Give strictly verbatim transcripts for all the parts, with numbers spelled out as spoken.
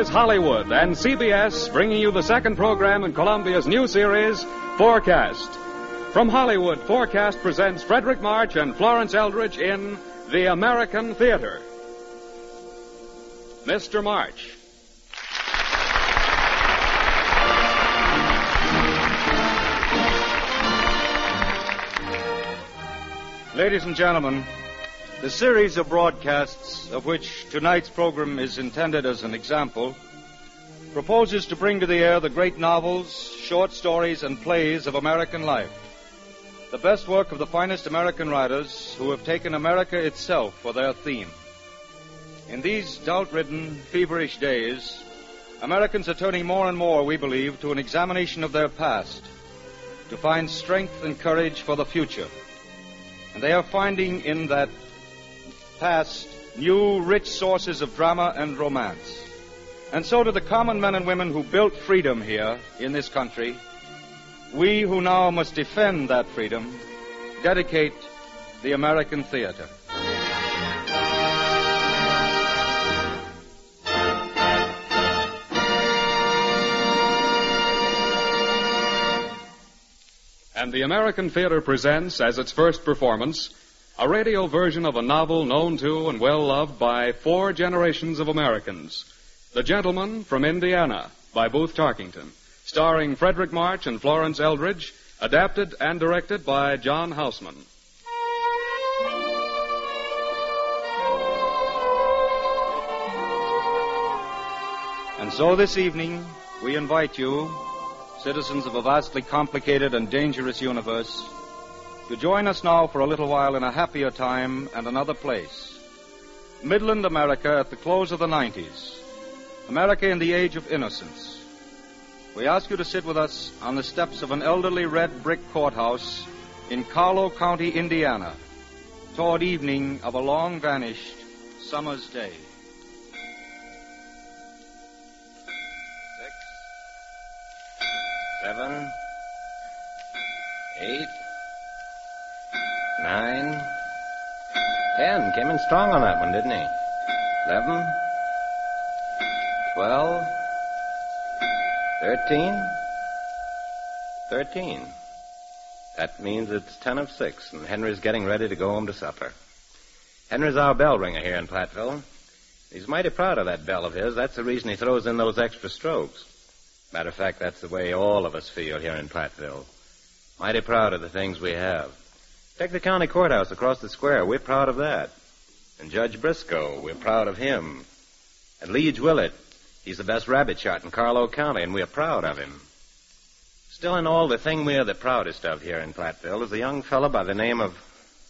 Hollywood and C B S, bringing you the second program in Columbia's new series, Forecast. From Hollywood, Forecast presents Frederick March and Florence Eldridge in The American Theater. Mister March. Ladies and gentlemen, the series of broadcasts of which tonight's program is intended as an example proposes to bring to the air the great novels, short stories, and plays of American life. The best work of the finest American writers who have taken America itself for their theme. In these doubt-ridden, feverish days, Americans are turning more and more, we believe, to an examination of their past, to find strength and courage for the future. And they are finding in that past new, rich sources of drama and romance. And so to the common men and women who built freedom here in this country, we who now must defend that freedom dedicate the American theater. And the American Theater presents, as its first performance, a radio version of a novel known to and well loved by four generations of Americans, The Gentleman from Indiana, by Booth Tarkington, starring Frederick March and Florence Eldridge, adapted and directed by John Houseman. And so this evening, we invite you, citizens of a vastly complicated and dangerous universe, to join us now for a little while in a happier time and another place. Midland America at the close of the nineties. America in the age of innocence. We ask you to sit with us on the steps of an elderly red brick courthouse in Carlow County, Indiana, toward evening of a long-vanished summer's day. Seven, eight, nine, ten. Came in strong on that one, didn't he? Eleven, twelve, thirteen, thirteen. That means it's ten of six, and Henry's getting ready to go home to supper. Henry's our bell ringer here in Platteville. He's mighty proud of that bell of his. That's the reason he throws in those extra strokes. Matter of fact, that's the way all of us feel here in Platteville. Mighty proud of the things we have. Take the county courthouse across the square. We're proud of that. And Judge Briscoe, we're proud of him. And Lige Willett, he's the best rabbit shot in Carlow County, and we're proud of him. Still in all, the thing we're the proudest of here in Platteville is a young fellow by the name of...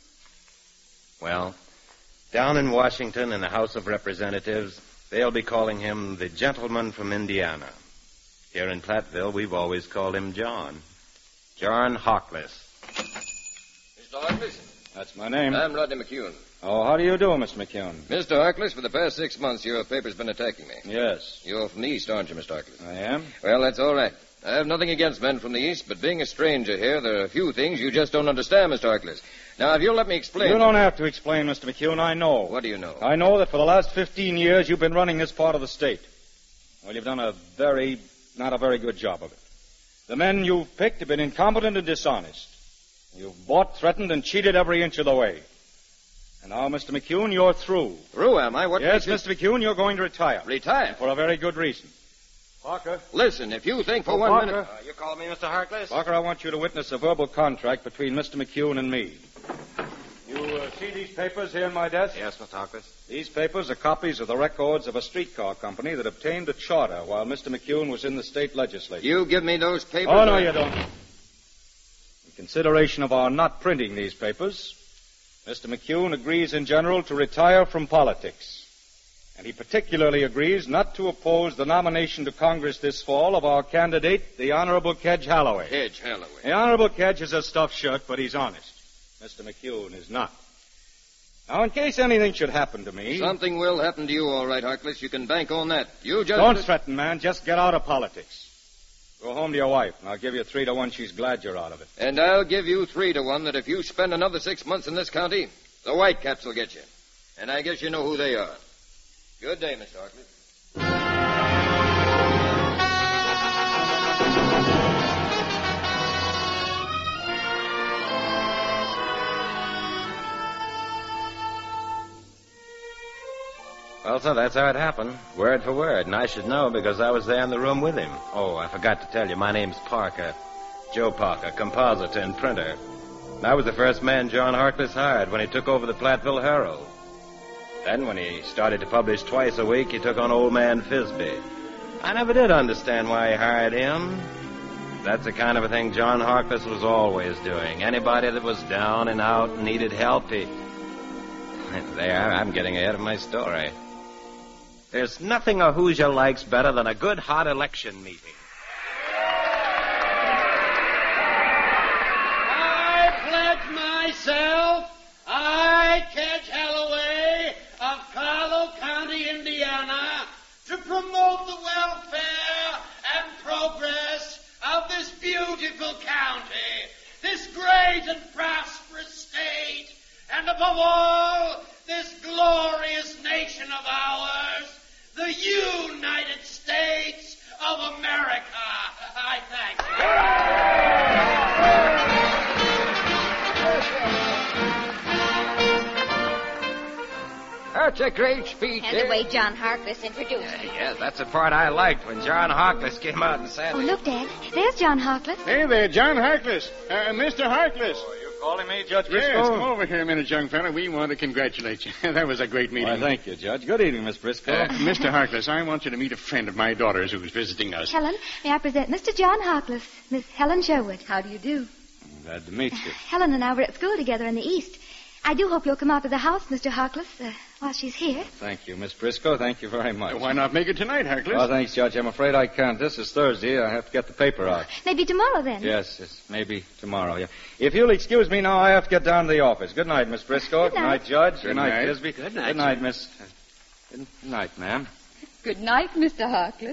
Well, down in Washington in the House of Representatives, they'll be calling him the Gentleman from Indiana. Here in Platteville, we've always called him John. John Harkless. Mister Harkless? That's my name. I'm Rodney McCune. Oh, how do you do, Mister McCune? Mister Harkless, for the past six months, your paper's been attacking me. Yes. You're from the East, aren't you, Mister Harkless? I am. Well, that's all right. I have nothing against men from the East, but being a stranger here, there are a few things you just don't understand, Mister Harkless. Now, if you'll let me explain... You don't have to explain, Mister McCune. I know. What do you know? I know that for the last fifteen years, you've been running this part of the state. Well, you've done a very... not a very good job of it. The men you've picked have been incompetent and dishonest. You've bought, threatened, and cheated every inch of the way. And now, Mister McCune, you're through. Through, am I? What Yes, makes Mister McCune, you're going to retire. Retire? For a very good reason. Parker. Listen, if you think for Oh, one Parker. minute... Uh, you call me Mister Harkless? Parker, I want you to witness a verbal contract between Mister McCune and me. You uh, see these papers here in my desk? Yes, Mister Harkless. These papers are copies of the records of a streetcar company that obtained a charter while Mister McCune was in the state legislature. You give me those papers... Oh, no, or... you don't. In consideration of our not printing these papers, Mister McCune agrees in general to retire from politics. And he particularly agrees not to oppose the nomination to Congress this fall of our candidate, the Honorable Kedge Halloway. Kedge Halloway. The Honorable Kedge is a stuffed shirt, but he's honest. Mister McCune is not. Now, in case anything should happen to me... Something will happen to you, all right, Harkless. You can bank on that. You just... Don't threaten, man. Just get out of politics. Go home to your wife, and I'll give you three to one she's glad you're out of it. And I'll give you three to one that if you spend another six months in this county, the Whitecaps will get you. And I guess you know who they are. Good day, Mister Harkless. Tulsa, that's how it happened. Word for word. And I should know because I was there in the room with him. Oh, I forgot to tell you, my name's Parker. Joe Parker, compositor and printer. And I was the first man John Harkless hired when he took over the Platteville Herald. Then, when he started to publish twice a week, he took on Old Man Fisby. I never did understand why he hired him. That's the kind of a thing John Harkless was always doing. Anybody that was down and out and needed help, he... There, I'm getting ahead of my story. There's nothing a Hoosier likes better than a good, hot election meeting. I pledge myself, I, Kedge Halloway of Carlo County, Indiana, to promote the welfare and progress of this beautiful county, this great and prosperous state, and above all, this glorious nation of ours, the United States of America. I thank you. That's a great speech. And the way John Harkless introduced Yeah, me. yeah, that's the part I liked when John Harkless came out and said... Oh, look, Dad. There's John Harkless. Hey there, John Harkless. Uh, Mister Harkless. Oh, you calling me, Judge Briscoe? Yes, come over here a minute, young fella. We want to congratulate you. That was a great meeting. Why, thank you, Judge. Good evening, Miss Briscoe. Uh, Mister Harkless, I want you to meet a friend of my daughter's who's visiting us. Helen, may I present Mister John Harkless, Miss Helen Sherwood. How do you do? I'm glad to meet you. Helen and I were at school together in the East. I do hope you'll come out to the house, Mister Harkless, uh, while she's here. Thank you, Miss Briscoe. Thank you very much. Uh, why not make it tonight, Harkless? Oh, thanks, Judge. I'm afraid I can't. This is Thursday. I have to get the paper out. Maybe tomorrow, then. Yes, it's maybe tomorrow, yeah. If you'll excuse me now, I have to get down to the office. Good night, Miss Briscoe. Good night. Judge. Good night. Bisbee. Good night, Good night, Miss... Good night, ma'am. Good night, Mister Harkless.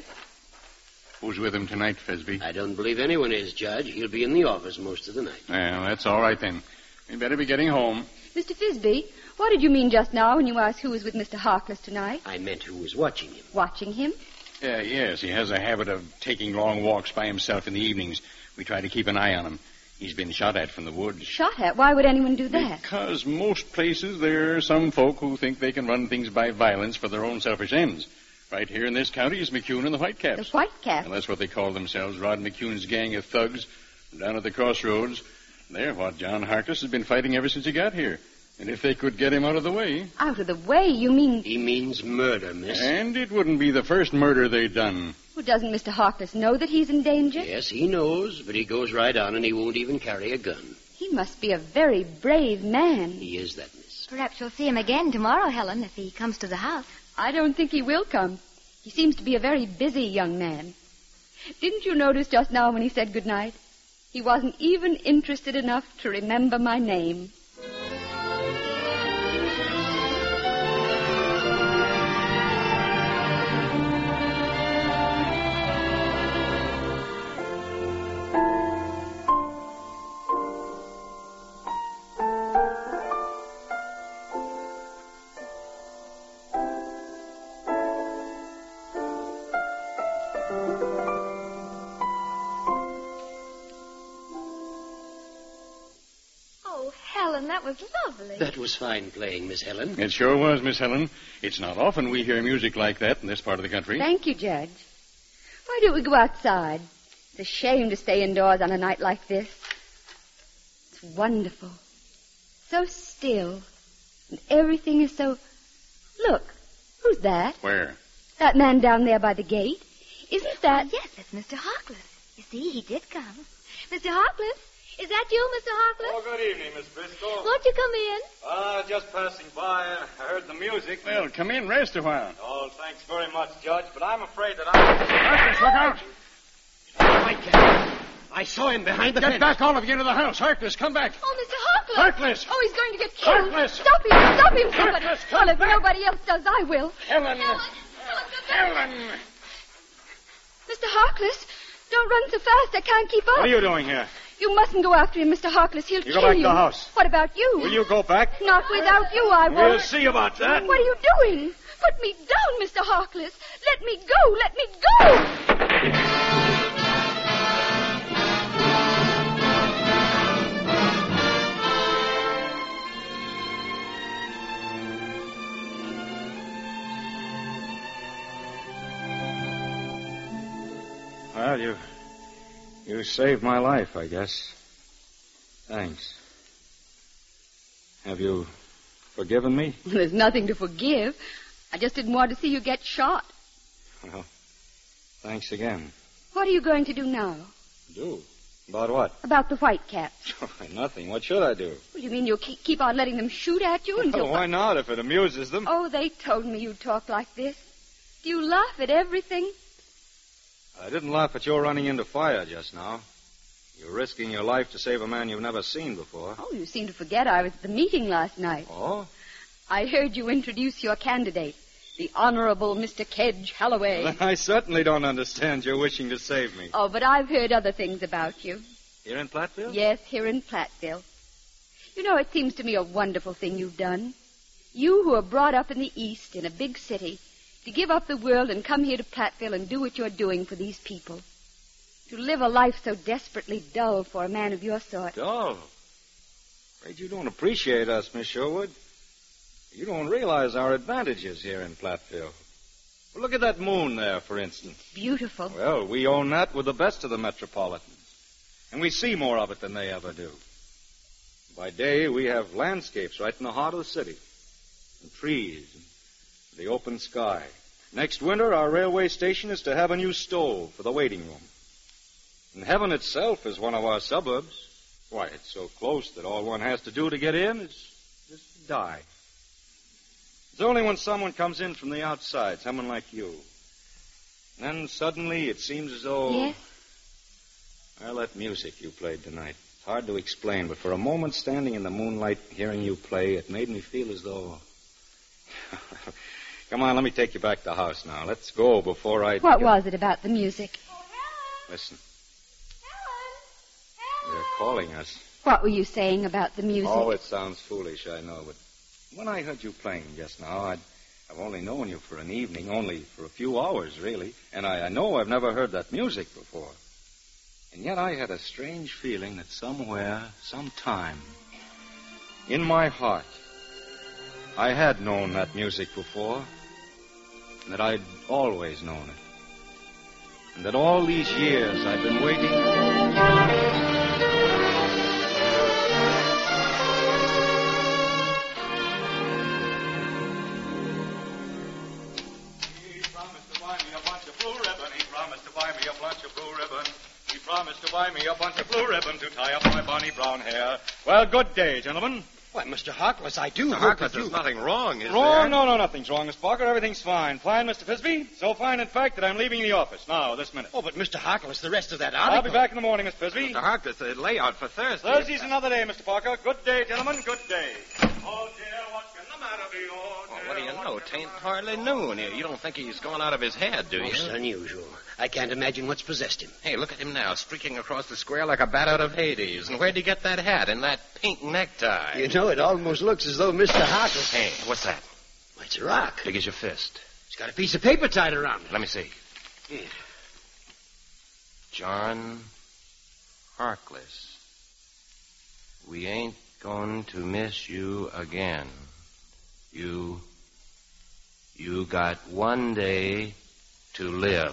Who's with him tonight, Fisby? I don't believe anyone is, Judge. He'll be in the office most of the night. Well, that's all right, then. We better be getting home. Mister Fisby, what did you mean just now when you asked who was with Mister Harkless tonight? I meant who was watching him. Watching him? Uh, yes, he has a habit of taking long walks by himself in the evenings. We try to keep an eye on him. He's been shot at from the woods. Shot at? Why would anyone do that? Because most places there are some folk who think they can run things by violence for their own selfish ends. Right here in this county is McCune and the Whitecaps. The Whitecaps? And that's what they call themselves, Rod McCune's gang of thugs. Down at the crossroads, they're what John Harkless has been fighting ever since he got here. And if they could get him out of the way... Out of the way? You mean... He means murder, miss. And it wouldn't be the first murder they'd done. Well, doesn't Mister Harkless know that he's in danger? Yes, he knows, but he goes right on and he won't even carry a gun. He must be a very brave man. He is that, miss. Perhaps you'll see him again tomorrow, Helen, if he comes to the house. I don't think he will come. He seems to be a very busy young man. Didn't you notice just now when he said good night? He wasn't even interested enough to remember my name. That was lovely. That was fine playing, Miss Helen. It sure was, Miss Helen. It's not often we hear music like that in this part of the country. Thank you, Judge. Why don't we go outside? It's a shame to stay indoors on a night like this. It's wonderful. So still. And everything is so... Look, who's that? Where? That man down there by the gate. Isn't that... Oh, yes, that's Mister Harkless. You see, he did come. Mister Harkless? Is that you, Mister Harkless? Oh, good evening, Miss Briscoe. Won't you come in? Uh, just passing by. I heard the music. Well, come in, rest a while. Oh, thanks very much, Judge, but I'm afraid that I... Harkless, look out! I can't. I saw him behind the Get fence. back, all of you, into the house. Harkless, come back. Oh, Mister Harkless. Harkless! Oh, he's going to get killed. Harkless! Stop him. Stop him, somebody. Harkless, come Well, if back. nobody else does, I will. Helen! Helen, Helen! Mister Harkless, don't run so fast. I can't keep up. What are you doing here? You mustn't go after him, Mister Harkless. He'll You kill go back to you. the house. What about you? Will you go back? Not without you, I won't. We'll see about that. What are you doing? Put me down, Mister Harkless. Let me go. Let me go. Well, you... You saved my life, I guess. Thanks. Have you forgiven me? There's nothing to forgive. I just didn't want to see you get shot. Well, thanks again. What are you going to do now? Do? About what? About the Whitecaps. Nothing. What should I do? Well, you mean you'll keep, keep on letting them shoot at you until... Oh, why not, if it amuses them? Oh, they told me you'd talk like this. Do you laugh at everything? I didn't laugh at your running into fire just now. You're risking your life to save a man you've never seen before. Oh, you seem to forget I was at the meeting last night. Oh? I heard you introduce your candidate, the Honorable Mister Kedge Holloway. I certainly don't understand your wishing to save me. Oh, but I've heard other things about you. Here in Platteville? Yes, here in Platteville. You know, it seems to me a wonderful thing you've done. You who are brought up in the East, in a big city, to give up the world and come here to Platteville and do what you're doing for these people. To live a life so desperately dull for a man of your sort. Dull? Afraid you don't appreciate us, Miss Sherwood. You don't realize our advantages here in Platteville. Well, look at that moon there, for instance. Beautiful. Well, we own that with the best of the metropolitans. And we see more of it than they ever do. By day, we have landscapes right in the heart of the city. And trees and the open sky. Next winter, our railway station is to have a new stove for the waiting room. And heaven itself is one of our suburbs. Why, it's so close that all one has to do to get in is just die. It's only when someone comes in from the outside, someone like you. And then suddenly it seems as though... Yes? Well, that music you played tonight. It's hard to explain, but for a moment standing in the moonlight hearing you play, it made me feel as though... Come on, let me take you back to the house now. Let's go before I... What was it about the music? Listen. They're calling us. What were you saying about the music? Oh, it sounds foolish, I know, but when I heard you playing just now, I'd, I've only known you for an evening, only for a few hours, really, and I, I know I've never heard that music before. And yet I had a strange feeling that somewhere, sometime, in my heart, I had known that music before, and that I'd always known it. And that all these years I've been waiting... Promised to buy me a bunch of blue ribbon to tie up my bonny brown hair. Well, good day, gentlemen. Why, Mister Harkless, I do Mister hope Harkless, that you... there's nothing wrong, is wrong? there? No, no, nothing's wrong, Miss Parker. Everything's fine. Fine, Mister Fisby. So fine, in fact, that I'm leaving the office now, this minute. Oh, but Mister Harkless, the rest of that article... I'll be back in the morning, Miss Fisby. Mister Harkless, the layout for Thursday. Thursday's another day, Mister Parker. Good day, gentlemen. Good day. Oh, dear, what can the matter be? Oh, dear, Well, what do you know? what can Tain't the hardly noon. You, you don't think he's gone out of his head, do you? Most unusual. I can't imagine what's possessed him. Hey, look at him now, streaking across the square like a bat out of Hades. And where'd he get that hat and that pink necktie? You know, it almost looks as though Mister Harkless... Hey, what's that? Well, it's a rock. Big as your fist. It's got a piece of paper tied around it. Let me see. Here. John Harkless. We ain't going to miss you again. You... You got one day to live.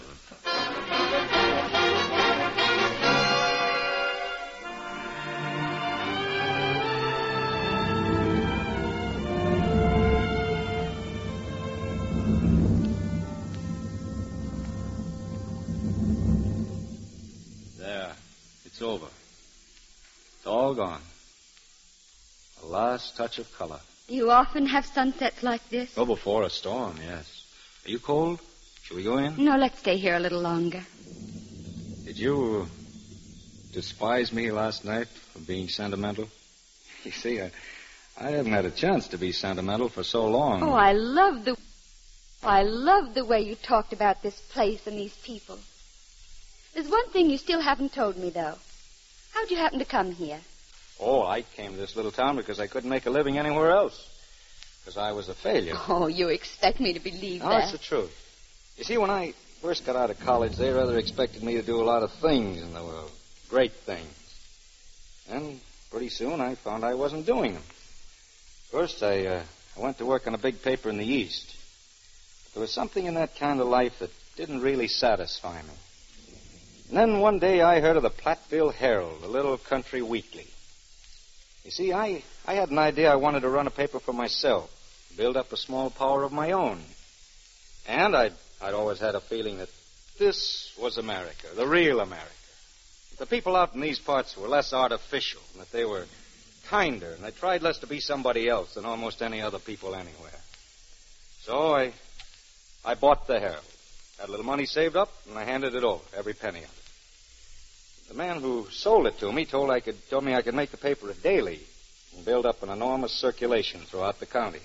There. It's over. It's all gone. The last touch of color. Do you often have sunsets like this? Oh, before a storm, yes. Are you cold? Shall we go in? No, let's stay here a little longer. Did you despise me last night for being sentimental? You see, I, I haven't had a chance to be sentimental for so long. Oh, I love the... I love the way you talked about this place and these people. There's one thing you still haven't told me, though. How'd you happen to come here? Oh, I came to this little town because I couldn't make a living anywhere else. Because I was a failure. Oh, you expect me to believe No, that? that's the truth. You see, when I first got out of college, they rather expected me to do a lot of things in the world. Great things. And pretty soon I found I wasn't doing them. First, I, uh, I went to work on a big paper in the East. But there was something in that kind of life that didn't really satisfy me. And then one day I heard of the Platteville Herald, a little country weekly. You see, I, I had an idea I wanted to run a paper for myself, build up a small power of my own. And I'd, I'd always had a feeling that this was America, the real America. The people out in these parts were less artificial, and that they were kinder, and they tried less to be somebody else than almost any other people anywhere. So I I bought the Herald. Had a little money saved up, and I handed it over, every penny of it. The man who sold it to me told I could told me I could make the paper a daily and build up an enormous circulation throughout the county.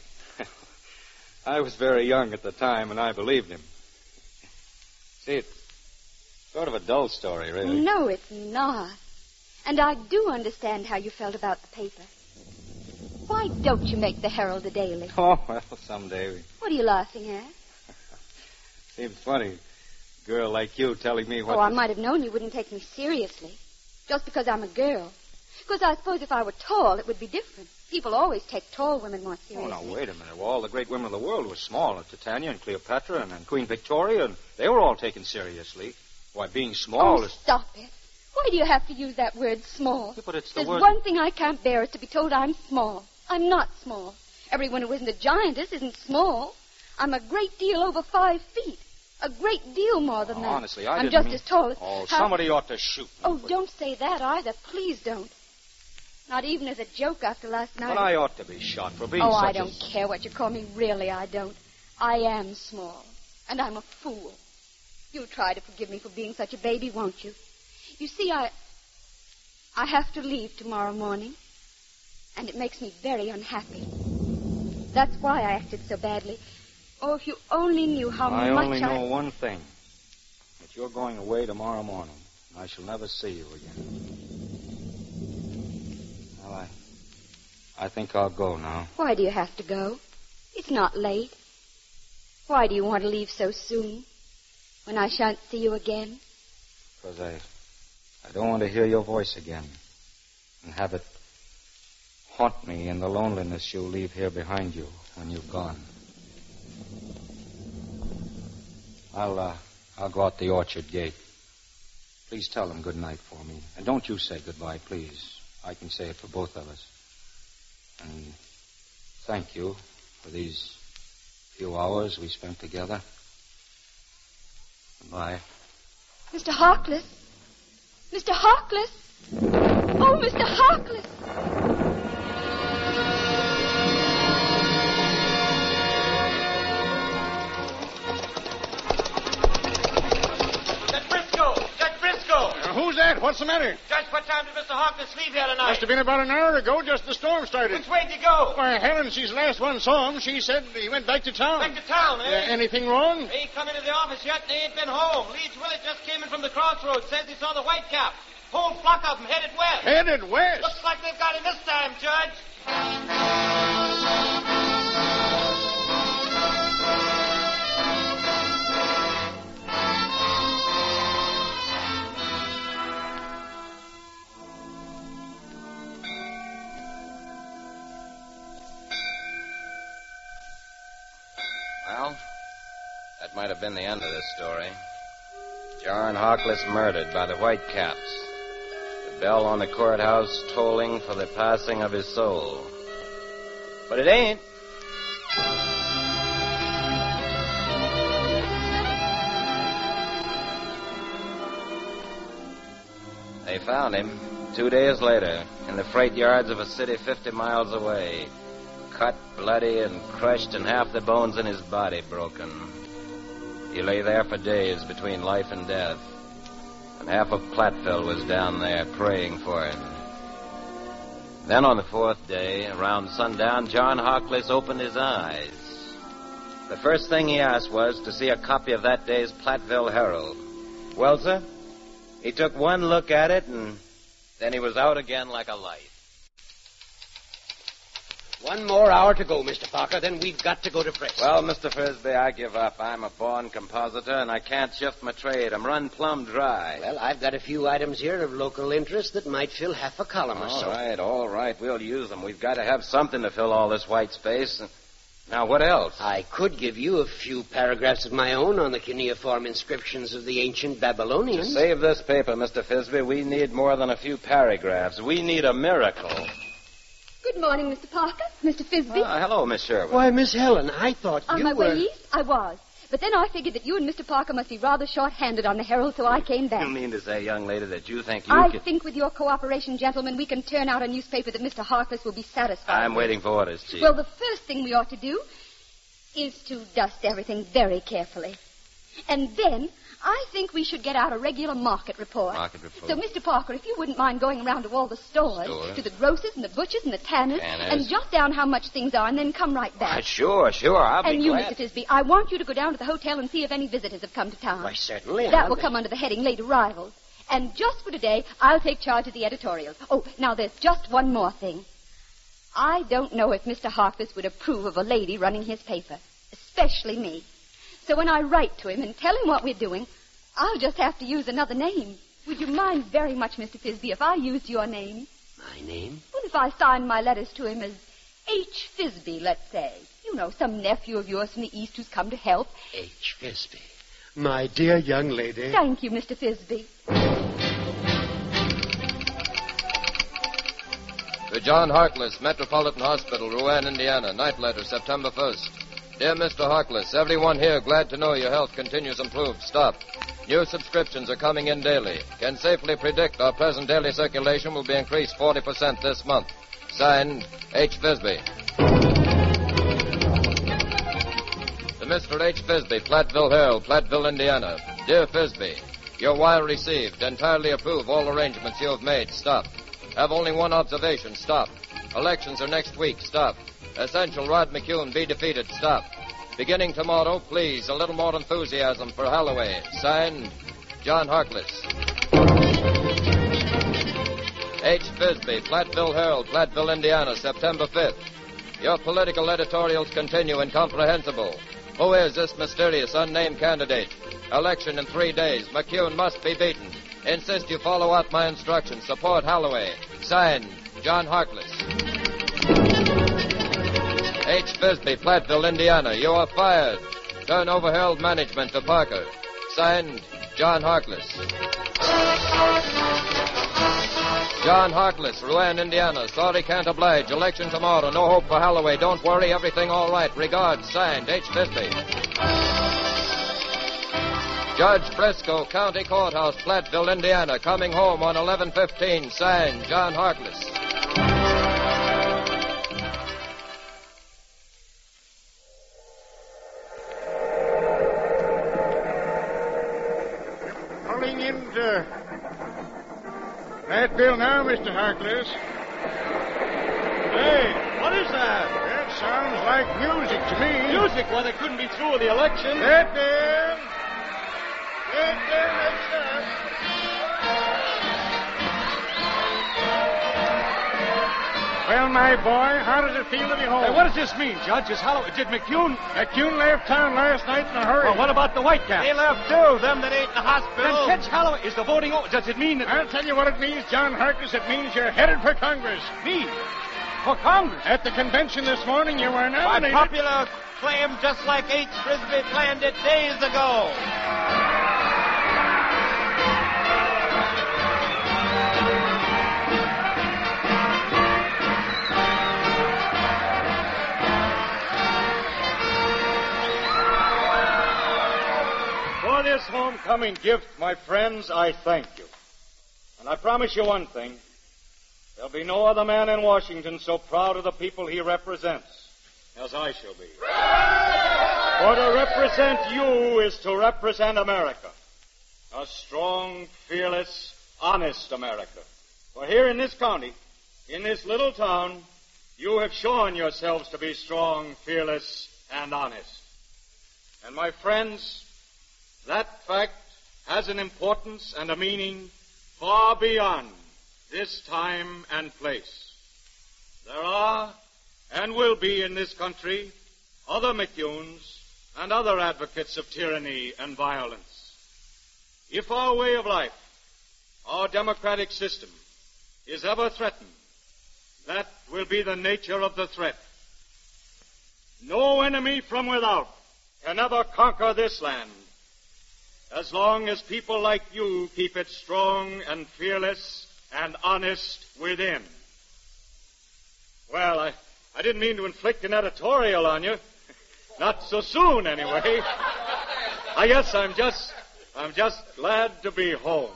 I was very young at the time, and I believed him. See, it's sort of a dull story, really. No, it's not. And I do understand how you felt about the paper. Why don't you make the Herald a daily? Oh, well, someday. We... What are you laughing at? Seems funny. A girl like you telling me what... Oh, I might have known you wouldn't take me seriously. Just because I'm a girl. Because I suppose if I were tall, it would be different. People always take tall women more seriously. Oh, now, wait a minute. Well, all the great women of the world were small. Titania and Cleopatra and, and Queen Victoria, and they were all taken seriously. Why, being small oh, is... stop it. Why do you have to use that word small? Yeah, but it's the There's word... one thing I can't bear is to be told I'm small. I'm not small. Everyone who isn't a giantess isn't small. I'm a great deal over five feet. A great deal more than oh, that. Honestly, I I'm didn't just mean... as tall as... Oh, how... somebody ought to shoot me. Oh, but... don't say that either. Please don't. Not even as a joke after last night. But I ought to be shot for being oh, such I don't a... care what you call me. Really, I don't. I am small. And I'm a fool. You'll try to forgive me for being such a baby, won't you? You see, I... I have to leave tomorrow morning. And it makes me very unhappy. That's why I acted so badly. Oh, if you only knew how I much I... only know one thing. That you're going away tomorrow morning. And I shall never see you again. Well, I... I think I'll go now. Why do you have to go? It's not late. Why do you want to leave so soon? When I shan't see you again? Because I... I don't want to hear your voice again. And have it haunt me in the loneliness you'll leave here behind you when you've gone. I'll, uh, I'll go out the orchard gate. Please tell them good night for me. And don't you say goodbye, please. I can say it for both of us. And thank you for these few hours we spent together. Goodbye. Mister Harkless. Mister Harkless. Oh, Mister Harkless. Who's that? What's the matter? Judge, what time did Mister Harkless leave here tonight? Must have been about an hour ago, just the storm started. Which way did he go? Why, Helen, she's the last one saw him. She said he went back to town. Back to town, eh? Uh, anything wrong? He ain't come into the office yet, and he ain't been home. Leeds Willett just came in from the crossroads. Says he saw the Whitecap. Whole flock of them headed west. Headed west? Looks like they've got him this time, Judge. Well, that might have been the end of this story. John Harkless murdered by the Whitecaps. The bell on the courthouse tolling for the passing of his soul. But it ain't. They found him two days later in the freight yards of a city fifty miles away. Cut, bloody, and crushed, and half the bones in his body broken. He lay there for days between life and death. And half of Platteville was down there praying for him. Then on the fourth day, around sundown, John Harkless opened his eyes. The first thing he asked was to see a copy of that day's Platteville Herald. Well, sir, he took one look at it, and then he was out again like a light. One more hour to go, Mister Parker, then we've got to go to press. Well, Mister Frisbee, I give up. I'm a born compositor, and I can't shift my trade. I'm run plumb dry. Well, I've got a few items here of local interest that might fill half a column or so. All right, all right. We'll use them. We've got to have something to fill all this white space. Now, what else? I could give you a few paragraphs of my own on the cuneiform inscriptions of the ancient To Babylonians. save this paper, Mister Fisby, we need more than a few paragraphs. We need a miracle. Good morning, Mister Parker, Mister Fisby. Ah, hello, Miss Sherwood. Why, Miss Helen, I thought on you my were... way east, I was. But then I figured that you and Mister Parker must be rather short-handed on the Herald, so I came back. You mean to say, young lady, that you think you I can... think with your cooperation, gentlemen, we can turn out a newspaper that Mister Harkless will be satisfied I'm with. waiting for orders, Chief. Well, the first thing we ought to do is to dust everything very carefully. And then I think we should get out a regular market report. Market report. So, Mister Parker, if you wouldn't mind going around to all the stores, Store. to the grocers and the butchers and the tanners, Tanners. and jot down how much things are, and then come right back. Ah, sure, sure, I'll be and you, glad. Mister Fisby, I want you to go down to the hotel and see if any visitors have come to town. Why, certainly. That I'll will be- come under the heading Late Arrivals. And just for today, I'll take charge of the editorials. Oh, now there's just one more thing. I don't know if Mister Harkless would approve of a lady running his paper, especially me. So when I write to him and tell him what we're doing, I'll just have to use another name. Would you mind very much, Mister Fisby, if I used your name? My name? Well, if I signed my letters to him as H. Fisby, let's say. You know, some nephew of yours from the East who's come to help. H. Fisby. My dear young lady. Thank you, Mister Fisby. To John Harkless, Metropolitan Hospital, Rouen, Indiana. Night letter, September first. Dear Mister Harkless, everyone here glad to know your health continues improved. Stop. New subscriptions are coming in daily. Can safely predict our present daily circulation will be increased forty percent this month. Signed, H. Fisby. To Mister H. Fisby, Platteville Herald, Platteville, Indiana. Dear Fisby, your wire received. Entirely approve all arrangements you have made. Stop. Have only one observation. Stop. Elections are next week. Stop. Essential Rod McCune be defeated. Stop. Beginning tomorrow, please, a little more enthusiasm for Holloway. Signed, John Harkless. H. Fisby, Platteville Herald, Platteville, Indiana, September fifth. Your political editorials continue incomprehensible. Who is this mysterious unnamed candidate? Election in three days. McCune must be beaten. Insist you follow out my instructions. Support Holloway. Signed, John Harkless. H. Fisby, Platteville, Indiana. You are fired. Turn over Herald management to Parker. Signed, John Harkless. John Harkless, Rouen, Indiana. Sorry, can't oblige. Election tomorrow. No hope for Holloway. Don't worry. Everything all right. Regards. Signed, H. Fisby. Judge Briscoe, County Courthouse, Platteville, Indiana. Coming home on eleven fifteen. Signed, John Harkless. Calling into Platteville now, Mister Harkless. Hey, what is that? That sounds like music to me. Music? Well, they couldn't be through with the election. Platteville! Platteville, that's us. Well, my boy, how does it feel to be home? Hey, what does this mean, Judge? Is Holloway... Did McCune... McCune left town last night in a hurry. Well, what about the Whitecaps? They left too, them that ain't in the hospital. Then catch Holloway. Is the voting over? Does it mean that... I'll tell you what it means, John Harkless. It means you're headed for Congress. Me? For Congress? At the convention this morning, you were By nominated. popular claim, just like H. Frisbee planned it days ago. For this homecoming gift, my friends, I thank you. And I promise you one thing. There'll be no other man in Washington so proud of the people he represents as I shall be. For to represent you is to represent America. A strong, fearless, honest America. For here in this county, in this little town, you have shown yourselves to be strong, fearless, and honest. And my friends, that fact has an importance and a meaning far beyond this time and place. There are and will be in this country other McCunes and other advocates of tyranny and violence. If our way of life, our democratic system, is ever threatened, that will be the nature of the threat. No enemy from without can ever conquer this land. As long as people like you keep it strong and fearless and honest within. Well, I, I didn't mean to inflict an editorial on you. Not so soon, anyway. I guess I'm just, I'm just glad to be home.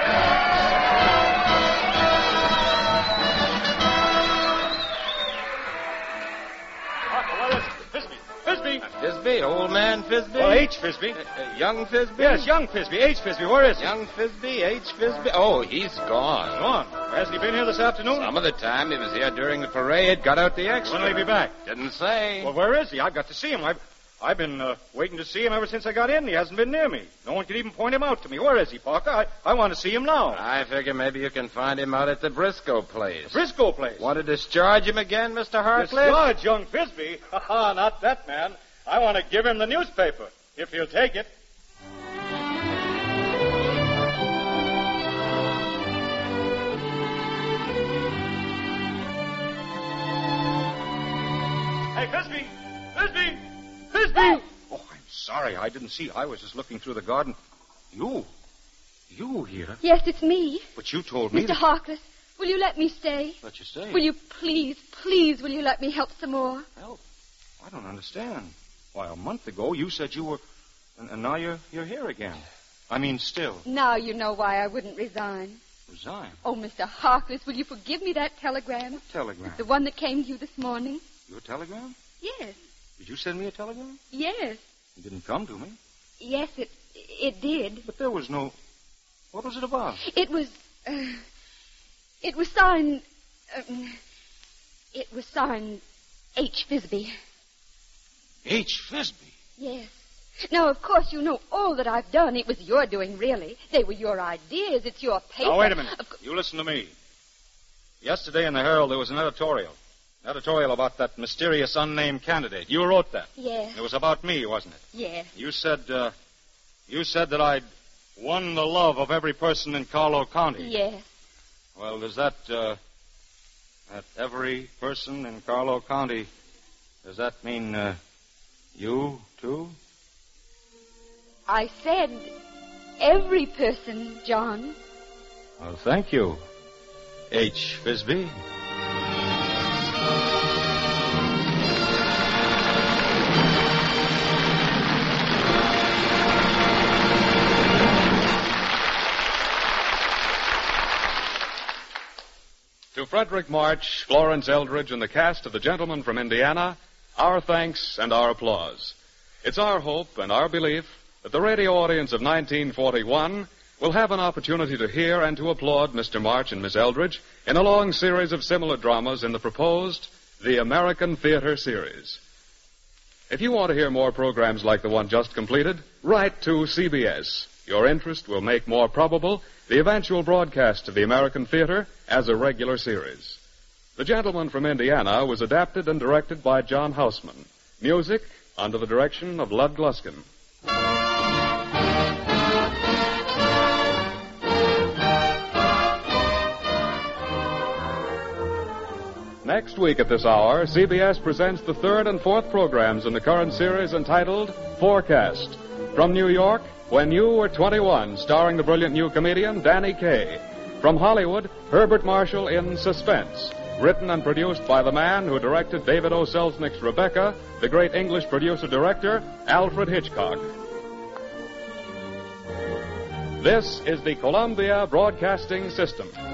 Fisby. Fisby, old man Fisby? Well, H. Fisby. Uh, uh, young Fisby? Yes, young Fisby. H. Fisby. Where is he? Young Fisby, H. Fisby. Oh, he's gone. Gone? Hasn't he been here this afternoon? Some of the time he was here during the parade, got out the extra. When will he be back? Didn't say. Well, where is he? I've got to see him. I've, I've been uh, waiting to see him ever since I got in. He hasn't been near me. No one can even point him out to me. Where is he, Parker? I, I want to see him now. I figure maybe you can find him out at the Briscoe place. The Briscoe place? Want to discharge him again, Mister Harkless? Discharge young Fisby? Ha ha, not that man. I want to give him the newspaper, if he'll take it. Hey, Fisby! Fisby! Fisby! Oh, I'm sorry. I didn't see. I was just looking through the garden. You? You here? Yes, it's me. But you told me... Mister that... Harkless, will you let me stay? Let you stay? Will you please, please, will you let me help some more? Help? I don't understand. Why, a month ago you said you were... And, and now you're, you're here again. I mean, still. Now you know why I wouldn't resign. Resign? Oh, Mister Harkless, will you forgive me that telegram? What telegram? The one that came to you this morning. Your telegram? Yes. Did you send me a telegram? Yes. It didn't come to me. Yes, it it did. But there was no... What was it about? It was... Uh, it was signed... Um, it was signed H. Fisby. H. Fisby? Yes. Now, of course, you know all that I've done. It was your doing, really. They were your ideas. It's your paper. Now, wait a minute. Co- you listen to me. Yesterday in the Herald, there was an editorial. An editorial about that mysterious unnamed candidate. You wrote that. Yes. It was about me, wasn't it? Yes. You said, uh, you said that I'd won the love of every person in Carlo County. Yes. Well, does that, uh, that every person in Carlo County, does that mean, uh, you, too? I said every person, John. Well, thank you, H. Fisby. To Frederick March, Florence Eldridge, and the cast of The Gentleman from Indiana, our thanks and our applause. It's our hope and our belief that the radio audience of nineteen forty-one will have an opportunity to hear and to applaud Mister March and Miss Eldridge in a long series of similar dramas in the proposed The American Theater Series. If you want to hear more programs like the one just completed, write to C B S. Your interest will make more probable the eventual broadcast of the American Theater as a regular series. The Gentleman from Indiana was adapted and directed by John Houseman. Music under the direction of Lud Gluskin. Next week at this hour, C B S presents the third and fourth programs in the current series entitled Forecast. From New York, When You Were twenty-one, starring the brilliant new comedian Danny Kaye. From Hollywood, Herbert Marshall in Suspense. Written and produced by the man who directed David O. Selznick's Rebecca, the great English producer-director, Alfred Hitchcock. This is the Columbia Broadcasting System.